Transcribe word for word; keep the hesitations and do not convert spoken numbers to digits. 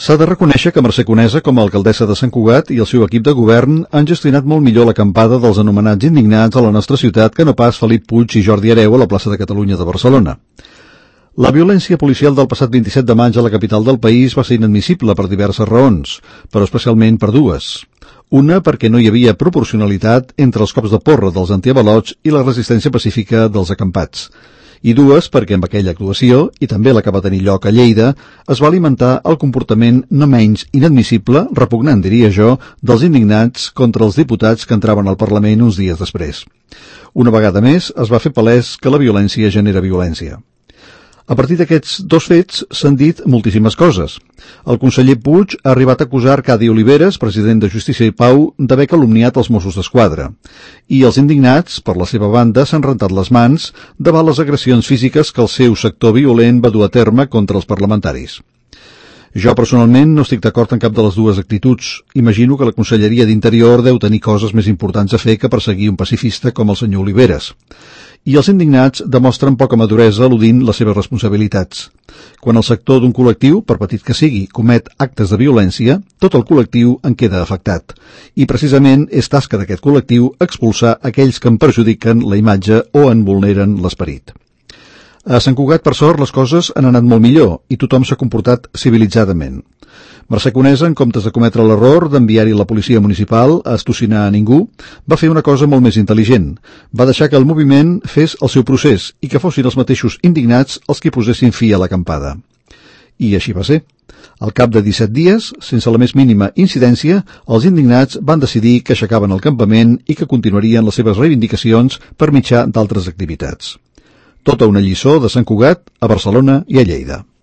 S'ha de reconèixer que Mercè Conesa, com a alcaldessa de Sant Cugat, i el seu equip de govern han gestionat molt millor l'acampada dels anomenats indignats a la nostra ciutat que no pas Felip Puig i Jordi Hereu a la plaça de Catalunya de Barcelona. La violència policial del passat vint-i-set de maig a la capital del país va ser inadmissible per diverses raons, però especialment per dues. Una, perquè no hi havia proporcionalitat entre els cops de porra dels antiavalots i la resistència pacífica dels acampats. I dues, perquè amb aquella actuació, i també la que va tenir lloc a Lleida, es va alimentar el comportament no menys inadmissible, repugnant, diria jo, dels indignats contra els diputats que entraven al Parlament uns dies després. Una vegada més, es va fer palès que la violència genera violència. A partir d'aquests dos fets s'han dit moltíssimes coses. El conseller Puig ha arribat a acusar Arcadi Oliveres, president de Justícia i Pau, d'haver calumniat els Mossos d'Esquadra. I els indignats, per la seva banda, s'han rentat les mans davant les agressions físiques que el seu sector violent va dur a terme contra els parlamentaris. Jo personalment no estic d'acord en cap de les dues actituds. Imagino que la Conselleria d'Interior deu tenir coses més importants a fer que perseguir un pacifista com el senyor Oliveres. I els indignats demostren poca maduresa al·ludint les seves responsabilitats. Quan el sector d'un col·lectiu, per petit que sigui, comet actes de violència, tot el col·lectiu en queda afectat. I precisament és tasca d'aquest col·lectiu expulsar aquells que en perjudiquen la imatge o en vulneren l'esperit. A Sant Cugat, per sort, les coses han anat molt millor i tothom s'ha comportat civilitzadament. Mercè Conesa, en comptes de cometre l'error d'enviar-hi la policia municipal a estocinar a ningú, va fer una cosa molt més intel·ligent. Va deixar que el moviment fes el seu procés i que fossin els mateixos indignats els que posessin fi a l'acampada. I així va ser. Al cap de disset dies, sense la més mínima incidència, els indignats van decidir que aixecaven el campament i que continuarien les seves reivindicacions per mitjà d'altres activitats. Tota una lliçó de Sant Cugat a Barcelona i a Lleida.